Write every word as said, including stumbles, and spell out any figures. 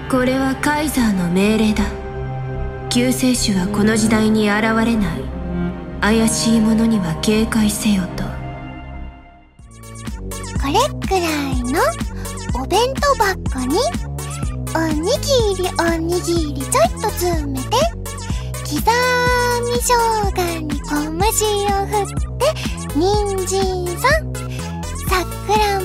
これはカイザーの命令だ。救世主はこの時代に現れない。怪しい者には警戒せよと。 これくらいのお弁当箱におにぎりおにぎりちょいっと詰めて、刻み生姜に小麦を振って、人参さん、さくら